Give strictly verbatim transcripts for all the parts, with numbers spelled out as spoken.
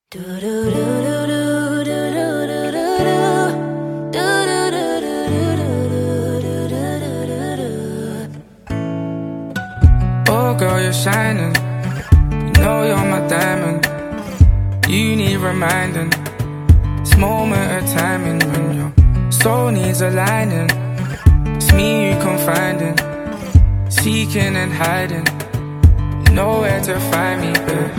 Oh girl, you're shining. You know you're my diamond. You need reminding. This moment of timing when your soul needs aligning. It's me you confiding, seeking and hiding. You know where to find me, babe.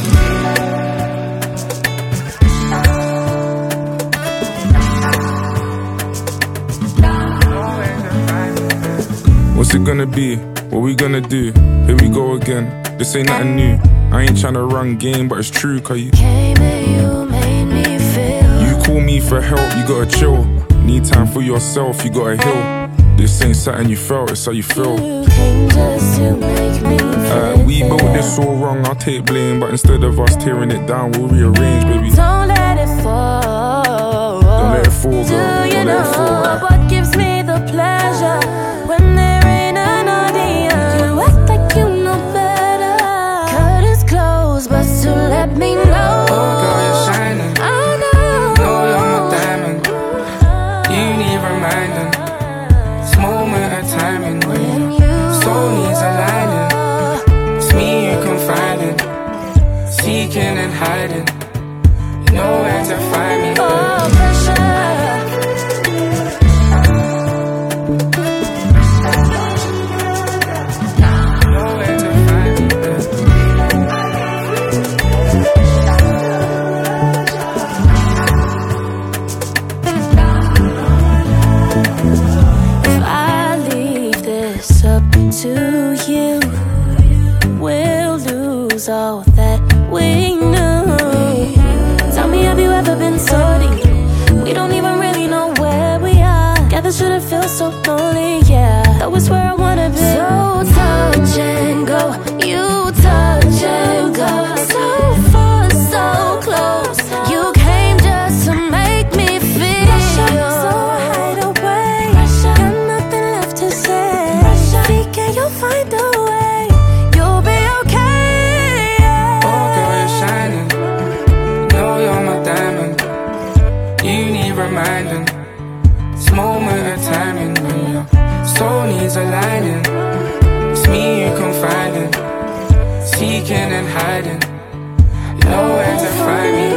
What's it gonna be? What we gonna do? Here we go again. This ain't nothing new. I ain't tryna run game, but it's true, cause you came and you made me feel. You call me for help, you gotta chill. Need time for yourself, you gotta heal. This ain't something you felt, it's how you feel. You came just to make me feel. uh, We built this all wrong, I'll take blame. But instead of us tearing it down, we'll rearrange, baby. Don't let it fall. Don't let it fall, girl. Do you Don't know let it fall. what gives me the pleasure? When there ain't an audience, you act like you know better. Curtains closed, but still let me know. Oh girl, you're shining. I know. Know you're my diamond. You need reminding. This moment of timing when your soul needs aligning. It's me you confiding, seeking and hiding. You know where to find me, babe. Oh, pressure. To you, we'll lose all that we knew. Tell me, have you ever been so deep? We don't even really know where we are. Together shouldn't feel so lonely, yeah. That was where I wanna be. So touch and go, you touch and go. So far, so close. You came just to make me feel. So hide away. Got nothing left to say. You'll find a way, you'll be okay, yeah. Oh girl, you're shining. Know you're my diamond. You need reminding. This moment of timing when your soul needs aligning. It's me you confiding, seeking and hiding. You know where to find me.